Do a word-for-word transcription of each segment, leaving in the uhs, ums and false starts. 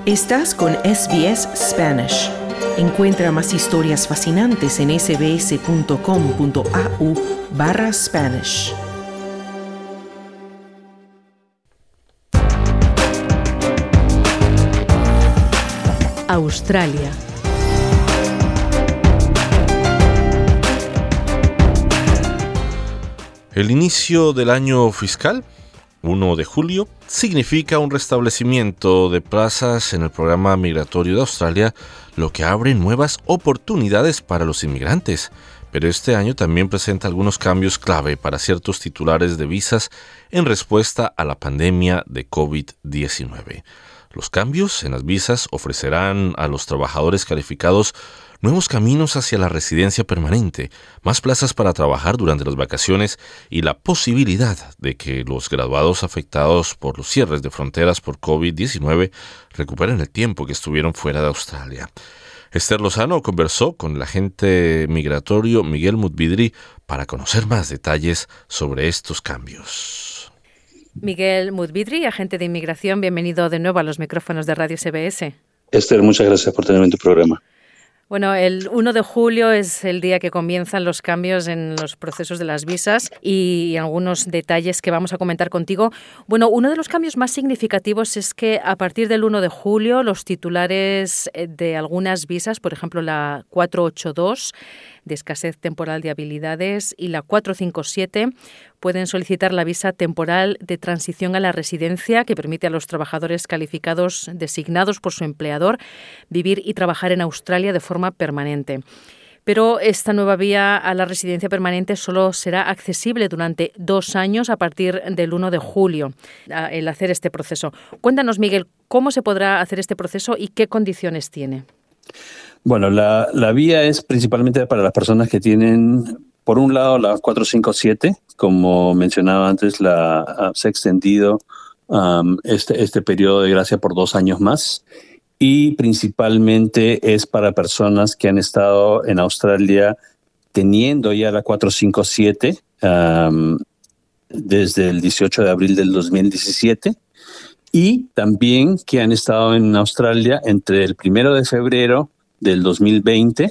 Estás con S B S Spanish. Encuentra más historias fascinantes en sbs.com.au barra Spanish. Australia. El inicio del año fiscal, primero de julio, significa un restablecimiento de plazas en el programa migratorio de Australia, lo que abre nuevas oportunidades para los inmigrantes. Pero este año también presenta algunos cambios clave para ciertos titulares de visas en respuesta a la pandemia de covid diecinueve. Los cambios en las visas ofrecerán a los trabajadores calificados nuevos caminos hacia la residencia permanente, más plazas para trabajar durante las vacaciones y la posibilidad de que los graduados afectados por los cierres de fronteras por covid diecinueve recuperen el tiempo que estuvieron fuera de Australia. Esther Lozano conversó con el agente migratorio Miguel Mudvidri para conocer más detalles sobre estos cambios. Miguel Mudvidri, agente de inmigración, bienvenido de nuevo a los micrófonos de Radio S B S. Esther, muchas gracias por tenerme en tu programa. Bueno, el primero de julio es el día que comienzan los cambios en los procesos de las visas y algunos detalles que vamos a comentar contigo. Bueno, uno de los cambios más significativos es que a partir del primero de julio los titulares de algunas visas, por ejemplo la cuatrocientos ochenta y dos de escasez temporal de habilidades y la cuatrocientos cincuenta y siete, pueden solicitar la visa temporal de transición a la residencia que permite a los trabajadores calificados designados por su empleador vivir y trabajar en Australia de forma permanente. Pero esta nueva vía a la residencia permanente solo será accesible durante dos años a partir del primero de julio, el hacer este proceso. Cuéntanos, Miguel, ¿cómo se podrá hacer este proceso y qué condiciones tiene? Bueno, la, la vía es principalmente para las personas que tienen, por un lado, la cuatrocientos cincuenta y siete, como mencionaba antes, la, uh, se ha extendido um, este, este periodo de gracia por dos años más, y principalmente es para personas que han estado en Australia teniendo ya la cuatrocientos cincuenta y siete um, desde el dieciocho de abril del dos mil diecisiete, y también que han estado en Australia entre el primero de febrero del dos mil veinte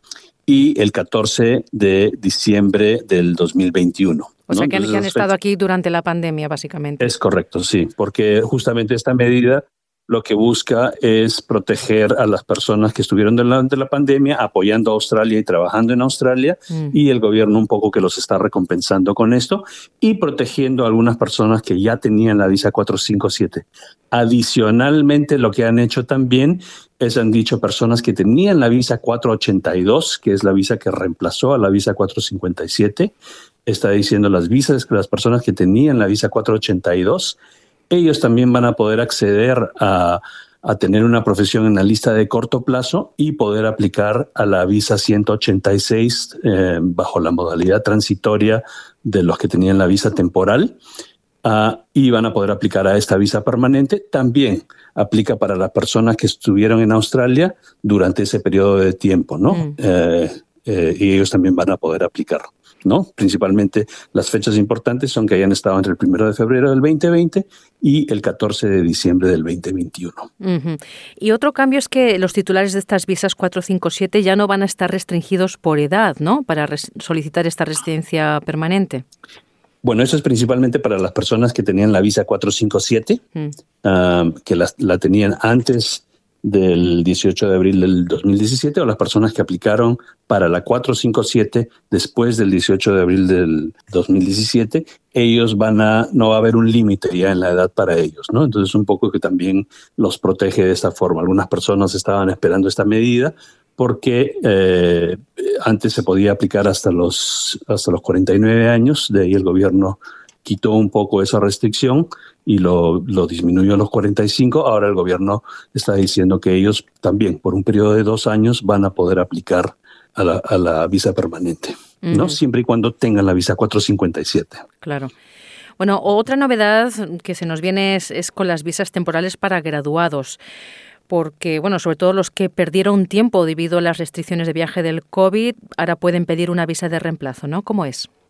y el catorce de diciembre del dos mil veintiuno. O sea, ¿no? que, Entonces, que han estado aquí durante la pandemia, básicamente. Es correcto, sí, porque justamente esta medida lo que busca es proteger a las personas que estuvieron durante la pandemia apoyando a Australia y trabajando en Australia, mm. y el gobierno un poco que los está recompensando con esto y protegiendo a algunas personas que ya tenían la visa cuatrocientos cincuenta y siete. Adicionalmente, lo que han hecho también es, han dicho personas que tenían la visa cuatrocientos ochenta y dos, que es la visa que reemplazó a la visa cuatrocientos cincuenta y siete, está diciendo las visas, las personas que tenían la visa cuatrocientos ochenta y dos, ellos también van a poder acceder a, a tener una profesión en la lista de corto plazo y poder aplicar a la visa ciento ochenta y seis eh, bajo la modalidad transitoria de los que tenían la visa temporal, uh, y van a poder aplicar a esta visa permanente. También aplica para las personas que estuvieron en Australia durante ese periodo de tiempo, ¿no? Mm. Eh, eh, y ellos también van a poder aplicar, ¿no? Principalmente las fechas importantes son que hayan estado entre el primero de febrero del veinte veinte y el catorce de diciembre del veinte veintiuno. Uh-huh. Y otro cambio es que los titulares de estas visas cuatrocientos cincuenta y siete ya no van a estar restringidos por edad, ¿no? Para res- solicitar esta residencia permanente. Bueno, eso es principalmente para las personas que tenían la visa cuatrocientos cincuenta y siete, uh, um, que la, la tenían antes del dieciocho de abril del dos mil diecisiete, o las personas que aplicaron para la cuatrocientos cincuenta y siete después del dieciocho de abril del dos mil diecisiete, ellos van a, no va a haber un límite ya en la edad para ellos, ¿no? Entonces un poco que también los protege de esta forma. Algunas personas estaban esperando esta medida porque eh, antes se podía aplicar hasta los, hasta los cuarenta y nueve años, de ahí el gobierno quitó un poco esa restricción y lo, lo disminuyó a los cuarenta y cinco. Ahora el gobierno está diciendo que ellos también por un periodo de dos años van a poder aplicar a la, a la visa permanente, uh-huh. ¿no? Siempre y cuando tengan la visa cuatrocientos cincuenta y siete. Claro. Bueno, otra novedad que se nos viene es, es con las visas temporales para graduados, porque, bueno, sobre todo los que perdieron tiempo debido a las restricciones de viaje del COVID, ahora pueden pedir una visa de reemplazo, ¿no? ¿Cómo es?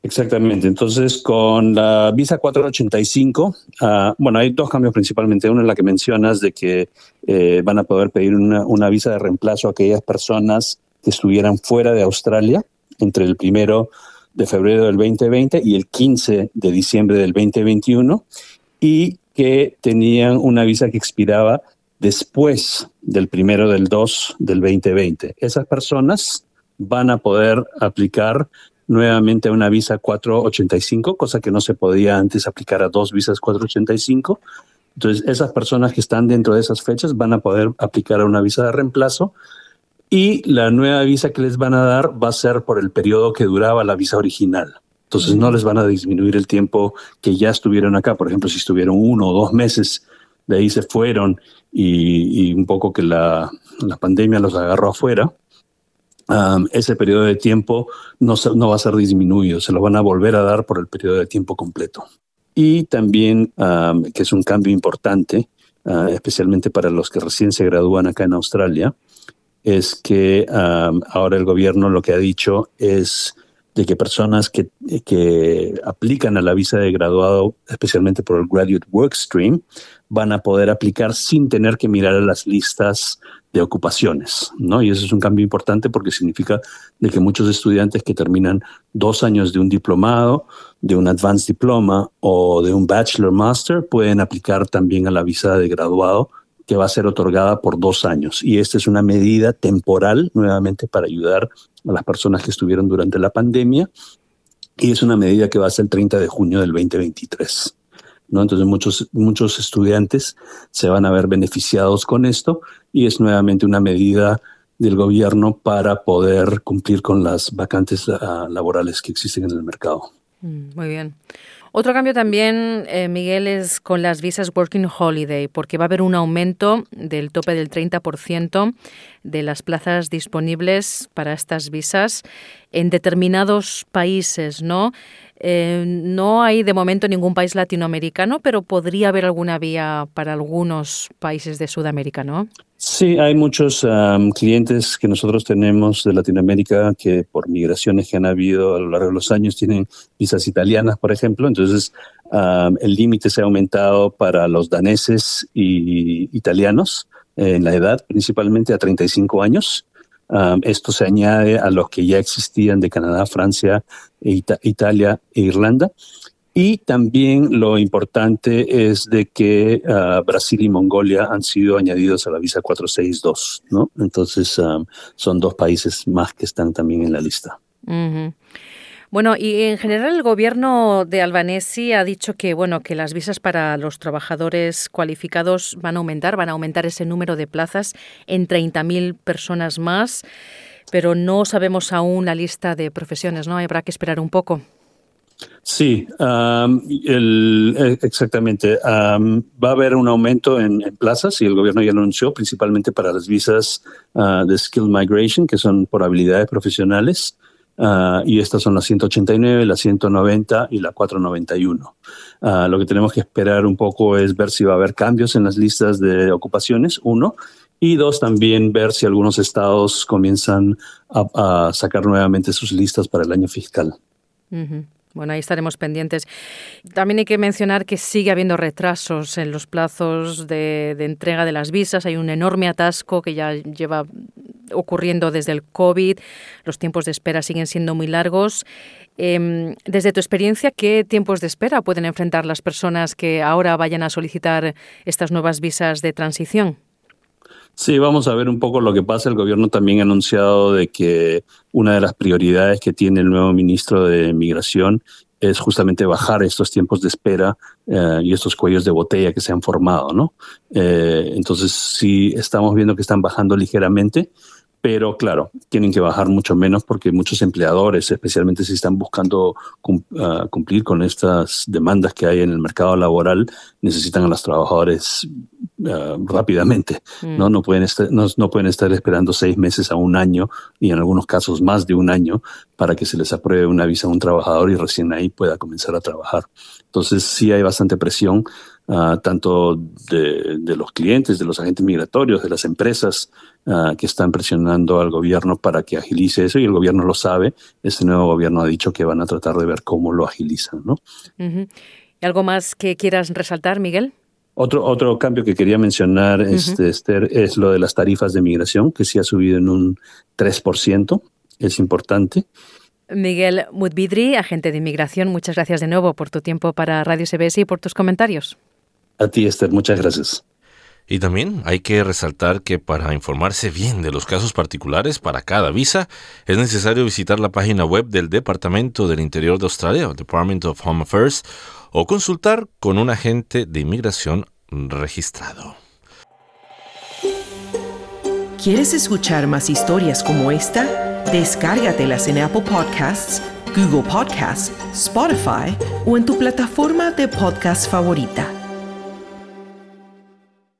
Exactamente. Entonces, con la visa cuatrocientos ochenta y cinco, uh, bueno, hay dos cambios principalmente. Uno es la que mencionas de que eh, van a poder pedir una, una visa de reemplazo a aquellas personas que estuvieran fuera de Australia entre el primero de febrero del veinte veinte y el quince de diciembre del veinte veintiuno, y que tenían una visa que expiraba después del primero del dos del veinte veinte. Esas personas van a poder aplicar nuevamente a una visa cuatrocientos ochenta y cinco, cosa que no se podía antes aplicar a dos visas cuatrocientos ochenta y cinco. Entonces, esas personas que están dentro de esas fechas van a poder aplicar a una visa de reemplazo, y la nueva visa que les van a dar va a ser por el periodo que duraba la visa original. Entonces, no les van a disminuir el tiempo que ya estuvieron acá. Por ejemplo, si estuvieron uno o dos meses, de ahí se fueron y, y un poco que la, la pandemia los agarró afuera, Um, ese periodo de tiempo no, se, no va a ser disminuido, se lo van a volver a dar por el periodo de tiempo completo. Y también, um, que es un cambio importante, uh, especialmente para los que recién se gradúan acá en Australia, es que um, ahora el gobierno lo que ha dicho es de que personas que, que aplican a la visa de graduado, especialmente por el Graduate Workstream, van a poder aplicar sin tener que mirar a las listas de ocupaciones, ¿no? Y eso es un cambio importante porque significa de que muchos estudiantes que terminan dos años de un diplomado, de un advanced diploma o de un bachelor master pueden aplicar también a la visa de graduado, que va a ser otorgada por dos años. Y esta es una medida temporal, nuevamente, para ayudar a las personas que estuvieron durante la pandemia, y es una medida que va a ser el treinta de junio del veinte veintitrés. ¿No? Entonces muchos, muchos estudiantes se van a ver beneficiados con esto, y es nuevamente una medida del gobierno para poder cumplir con las vacantes uh, laborales que existen en el mercado. Mm, muy bien. Otro cambio también, eh, Miguel, es con las visas Working Holiday, porque va a haber un aumento del tope del treinta por ciento de las plazas disponibles para estas visas en determinados países, ¿no? Eh, no hay de momento ningún país latinoamericano, pero podría haber alguna vía para algunos países de Sudamérica, ¿no? Sí, hay muchos um, clientes que nosotros tenemos de Latinoamérica que por migraciones que han habido a lo largo de los años tienen visas italianas, por ejemplo. Entonces, um, el límite se ha aumentado para los daneses y italianos eh, en la edad, principalmente a treinta y cinco años. Um, esto se añade a los que ya existían de Canadá, Francia, e Ita- Italia e Irlanda. Y también lo importante es de que uh, Brasil y Mongolia han sido añadidos a la visa cuatrocientos sesenta y dos, ¿no? Entonces um, son dos países más que están también en la lista. Uh-huh. Bueno, y en general el gobierno de Albanese ha dicho que, bueno, que las visas para los trabajadores cualificados van a aumentar, van a aumentar ese número de plazas en treinta mil personas más, pero no sabemos aún la lista de profesiones, ¿no? Habrá que esperar un poco. Sí, um, el, exactamente. Um, va a haber un aumento en, en plazas, y el gobierno ya lo anunció, principalmente para las visas uh, de Skill Migration, que son por habilidades profesionales. Uh, y estas son las ciento ochenta y nueve, la ciento noventa y la cuatrocientos noventa y uno. Uh, lo que tenemos que esperar un poco es ver si va a haber cambios en las listas de ocupaciones, uno. Y dos, también ver si algunos estados comienzan a, a sacar nuevamente sus listas para el año fiscal. Uh-huh. Bueno, ahí estaremos pendientes. También hay que mencionar que sigue habiendo retrasos en los plazos de, de entrega de las visas. Hay un enorme atasco que ya lleva ocurriendo desde el COVID. Los tiempos de espera siguen siendo muy largos. Eh, desde tu experiencia, ¿qué tiempos de espera pueden enfrentar las personas que ahora vayan a solicitar estas nuevas visas de transición? Sí, vamos a ver un poco lo que pasa. El gobierno también ha anunciado de que una de las prioridades que tiene el nuevo ministro de Migración es justamente bajar estos tiempos de espera eh, y estos cuellos de botella que se han formado, ¿no? Eh, entonces, sí estamos viendo que están bajando ligeramente, pero claro, tienen que bajar mucho menos porque muchos empleadores, especialmente si están buscando cum, uh, cumplir con estas demandas que hay en el mercado laboral, necesitan a los trabajadores uh, rápidamente, mm. ¿no? No pueden, estar, no, no pueden estar esperando seis meses a un año, y en algunos casos más de un año, para que se les apruebe una visa a un trabajador y recién ahí pueda comenzar a trabajar. Entonces sí hay bastante presión uh, tanto de, de los clientes, de los agentes migratorios, de las empresas uh, que están presionando al gobierno para que agilice eso, y el gobierno lo sabe. Este nuevo gobierno ha dicho que van a tratar de ver cómo lo agilizan, ¿no? Uh-huh. ¿Algo más que quieras resaltar, Miguel? Otro, otro cambio que quería mencionar, uh-huh. este, Esther, es lo de las tarifas de migración, que sí ha subido en un tres por ciento. Es importante. Miguel Mudvidri, agente de inmigración, muchas gracias de nuevo por tu tiempo para Radio S B S y por tus comentarios. A ti, Esther, muchas gracias. Y también hay que resaltar que para informarse bien de los casos particulares para cada visa, es necesario visitar la página web del Departamento del Interior de Australia, Department of Home Affairs, o consultar con un agente de inmigración registrado. ¿Quieres escuchar más historias como esta? Descárgatelas en Apple Podcasts, Google Podcasts, Spotify o en tu plataforma de podcast favorita.